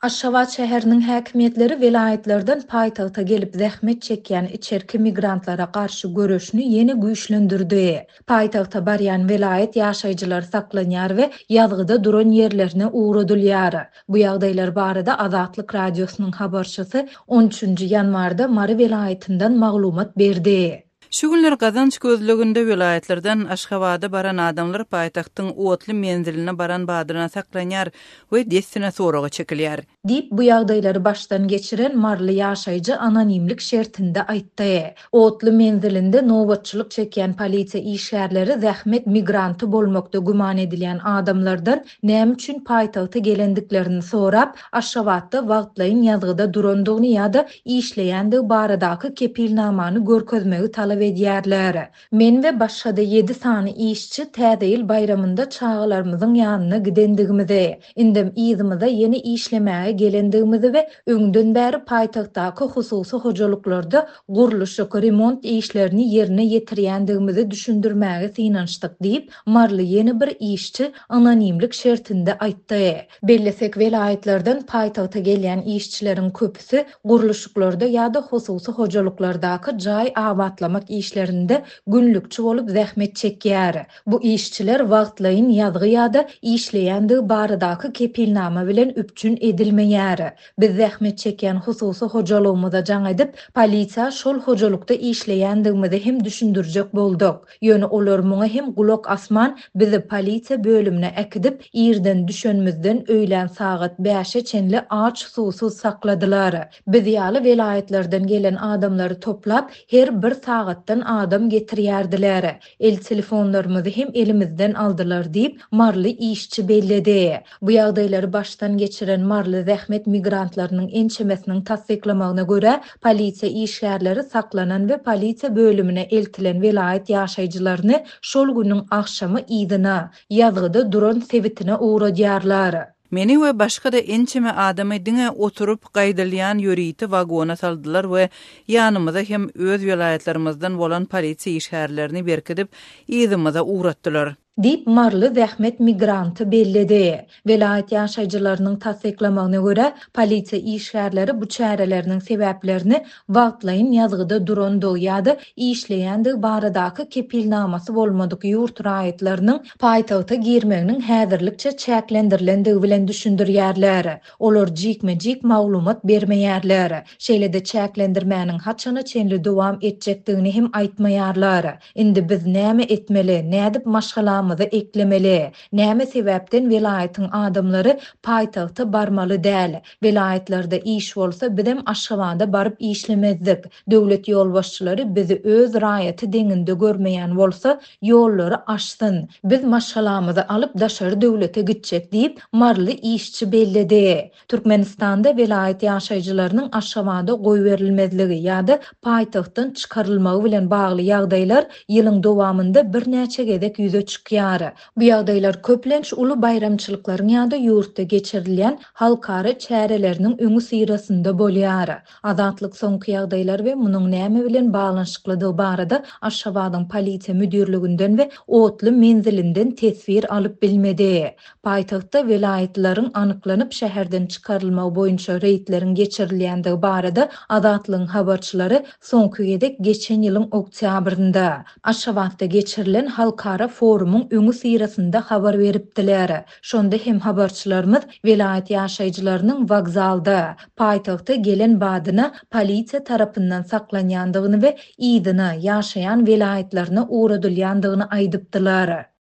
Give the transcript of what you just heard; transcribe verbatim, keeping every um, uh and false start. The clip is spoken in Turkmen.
Aşgabat şäheriniň häkimetleri vilayetlerden paýtagta gelip zähmet çekýän içerki migrantlara garşy görüşni ýene güýçlendirdi. Paýtagta barýan vilayet ýaşaýjylary saklanýar we ýazgyda duran ýerlerine uğradylýar. Bu ýagdaýlar barada Azatlyk radiosynyň habarçysy on üçünji ýanwarda Mary vilayetinden maglumat berdi. Şu günler Gazanç gözleginde vilayetlerden Aşgabada baran adamlar paýtagtyň otly menziline baran badyryna saklanýar we destine soraga çekilýär. Dip bu ýagdaýlary başdan geçiren marly ýaşaýjy anonimlik şertinde aýtdy. Otly menzilinde nowatçylyk çekýän polisiýa işgärleri zähmet migranty bolmakda guman edilýän adamlardan näme üçin paýtagta gelendiklerini sorap, Aşgabatda wagtlaýyn ýazgyda durandygyny ýa-da işleýändigi baradaky kepilnamany görkezmegi talap edýärler. Men we başga-da ýedi sany işçi täze bayramynda çağalarymyzyň ýanyna gidendigimizi, indem ýyzymyza ýene işlemäge gelendigimizi we öňden bäri paýtagtdaky hususy hojalyklarda guruluş we remont işlerini ýerine ýetirýändigimizi düşündirmäge synançdyk diýip marly ýene bir işçi anonimlik şertinde aýtdy. Bellesek vilayetlerden paýtagta gelýän işçileriň köpüsi guruluşlarda ýa-da hususy hojalyklardaky jaý abatlamak işlerinde günlükçü bolup zähmet çekýär. Bu işçiler wagtlaýyn ýazgy ýa-da işleýändigi baradaky kepilnama bilen üpçün edilmeýär. Biz zähmet çekýän hususy hojalygymyza jaň edip, polisiýa şol hojalykda işleýändigimizi hem düşündirjek bolduk. Ýöne olar muňa hem gulak asman bizi polisiýa bölümine ekidip, ýerden düşenmizden öýlen sagat beşe çenli ağaç susuz sakladylar. Biz ýaly vilayetlerden gelen adamlary toplap, her bir sagatdan adam getirýärdiler. El telefonlarymyzy hem elimizden aldylar diýip marly işçi belledi. Bu ýagdaýlary başdan geçiren marly zähmet migrantlarynyň ençemesiniň tasdiklamagyna görä, polisiýa işgärleri saklanan we polisiýa bölümine eltilen vilayet ýaşaýjylaryny şol günüň akşamy ýydyna, ýazgyda duran sebitine uğradýarlar. Meni we başga da ençeme adamy diňe oturup gaýdylýan ýöriti wagona saldylar we ýanymyza hem öz vilayetlerimizden bolan polisiýa işgärlerini berkidip ýyzymyza uğratdylar. Dip marly zähmet migranty belledi. Vilayet ýaşaýjylarynyň tasdiklamagyna görä, polisiýa işgärleri bu çäreleriniň sebäplerini wagtlaýyn ýazgyda durandygy ýa-da işleýändigi baradaky kepilnamasy bolmadyky ýurt raýatlarynyň paýtagta girmeginiň häzirlikçe çäklendirilendigi bilen düşündirýärler. Olar jikme-jik maglumat bermeýärler. Şeýle de çäklendirmäniň haçana çenli dowam etjekdigini hem aýtmaýarlar. Indi biz näme etmeli, nädip maşgala eklemeli. Näme sebäpden vilayetin adamları paýtagta barmaly däl. Vilayetlerde iş bolsa bizem Aşgabada barıp işlemezdik. Döwlet ýolbaşçylary bizi öz raýaty deňinde görmeýän bolsa ýollary açsyn. Biz maşgalamyzy alyp daşary döwlete gitjek diýip marly işçi belledi. Türkmenistanda vilayet ýaşaýjylarynyň Aşgabada goý berilmezligi ýa-da paýtagtdan çykarylmagy bilen bagly ýagdaýlar ýylyň dowamında bir näçe gezek ýüze çykýar. Bu ýagdaýlar köplenç uly bayramçylyklaryň ýa-da ýurtda geçirilýän halkary çäreleriniň öňü syrasynda bolýar. Azatlyk soňky ýagdaýlar we munyň näme bilen baglanşyklydygy barada Aşgabatyň polisiýa müdürliginden we otly menzilinden tesbir alyp bilmedi. Paýtagtda vilayetleriň anyklanyp şäherden çykarylmagy boýunça reýtleriň geçirilýändigi barada Azatlygyň habarçylary soňky gedek geçen ýylyň oktýabrynda Aşgabatda geçirilen halkara forumyň öňü syrasynda habar beripdiler. Şonda hem habarçylarymyz vilayet ýaşaýjylarynyň wagzalda, paýtagta gelen badyna polisiýa tarapyndan saklanýandygyny we ýydyna ýaşaýan vilayetlerine uğradylýandygyny aýdypdylar.